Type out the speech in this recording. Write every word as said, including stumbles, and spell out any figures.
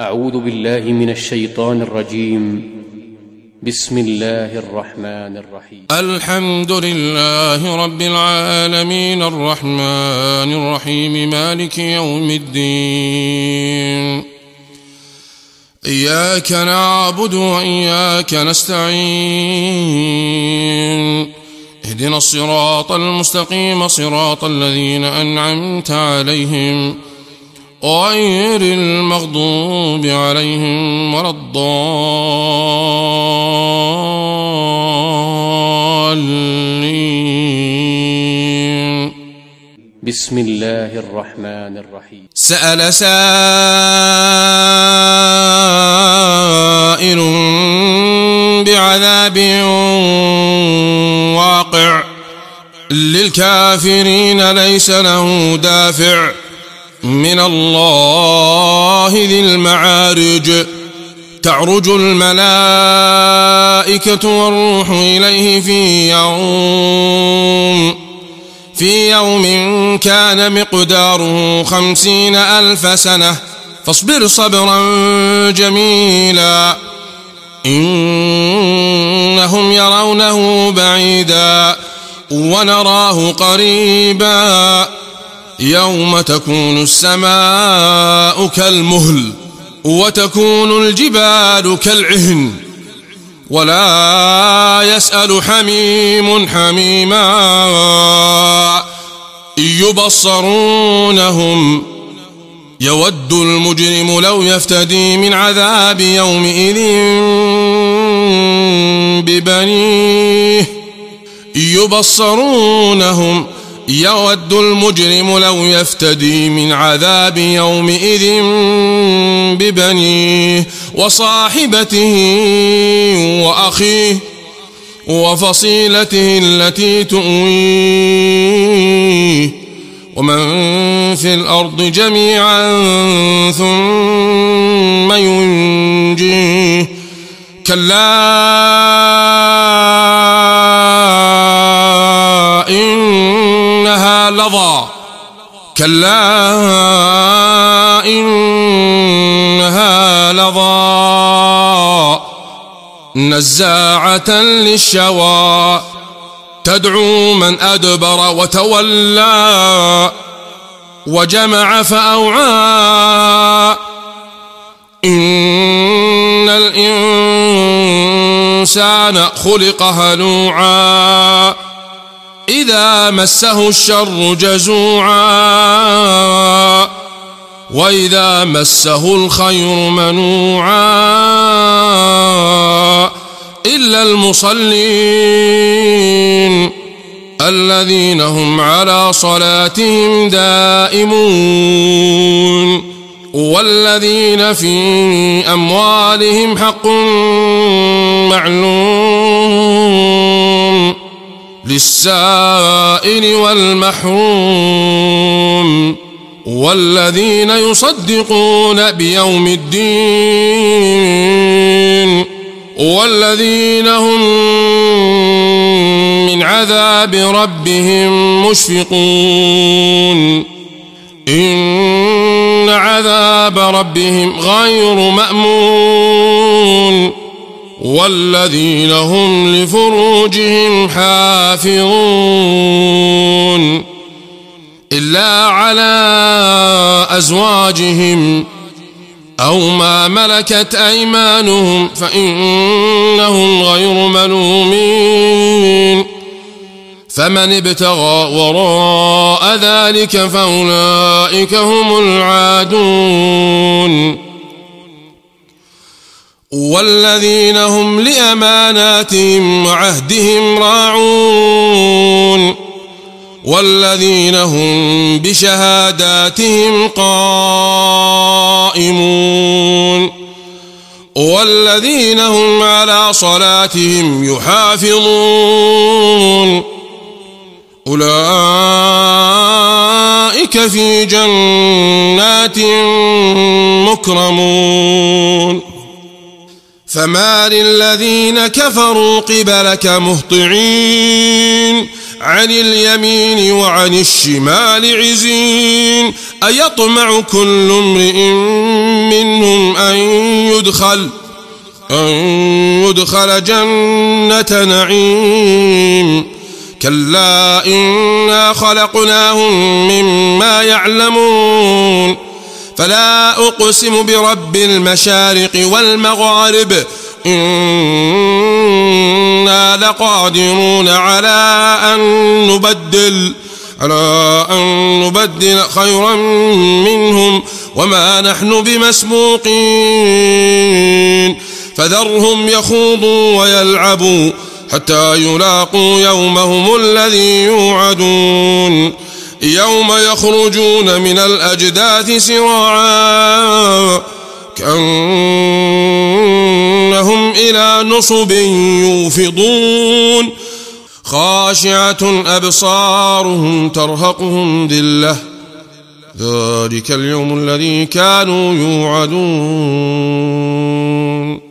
أعوذ بالله من الشيطان الرجيم. بسم الله الرحمن الرحيم. الحمد لله رب العالمين الرحمن الرحيم مالك يوم الدين. إياك نعبد وإياك نستعين. اهدنا الصراط المستقيم صراط الذين أنعمت عليهم غير المغضوب عليهم ولا الضالين. بسم الله الرحمن الرحيم. سأل سائل بعذاب واقع للكافرين ليس له دافع من الله ذي المعارج. تعرج الملائكة والروح إليه في يوم في يوم كان مقداره خمسين ألف سنة فاصبر صبرا جميلا إنهم يرونه بعيدا ونراه قريبا يوم تكون السماء كالمهل وتكون الجبال كالعهن ولا يسأل حميم حميما يبصرونهم يود المجرم لو يفتدي من عذاب يومئذ ببنيه يبصرونهم يود المجرم لو يفتدي من عذاب يومئذ ببنيه وصاحبته وأخيه وفصيلته التي تؤويه ومن في الأرض جميعا ثم ينجيه كلا إنها لظى كلا إنها لظى نزاعة للشوى تدعو من أدبر وتولى وجمع فأوعى إن الإنسان خلق هلوعا إذا مسه الشر جزوعا وإذا مسه الخير منوعا إلا المصلين الذين هم على صلاتهم دائمون والذين في أموالهم حق معلوم للسائل والمحروم والذين يصدقون بيوم الدين والذين هم من عذاب ربهم مشفقون إن عذاب ربهم غير مأمون والذين هم لفروجهم حافظون إلا على أزواجهم أو ما ملكت أيمانهم فإنهم غير ملومين فمن ابتغى وراء ذلك فأولئك هم العادون والذين هم لأماناتهم وعهدهم راعون والذين هم بشهاداتهم قائمون والذين هم على صلاتهم يحافظون أولئك في جنات مكرمون فمال الذين كفروا قبلك مهطعين عن اليمين وعن الشمال عزين أيطمع كل امرئ منهم أن يدخل أن يدخل جنة نعيم كلا إنا خلقناهم مما يعلمون فلا أقسم برب المشارق والمغارب إنا لقادرون على أن نبدل على أن نبدل خيرا منهم وما نحن بمسبوقين فذرهم يخوضوا ويلعبوا حتى يلاقوا يومهم الذي يوعدون يوم يخرجون من الأجداث سراعا كأنهم إلى نصب يوفضون خاشعة أبصارهم ترهقهم ذلة ذلك اليوم الذي كانوا يوعدون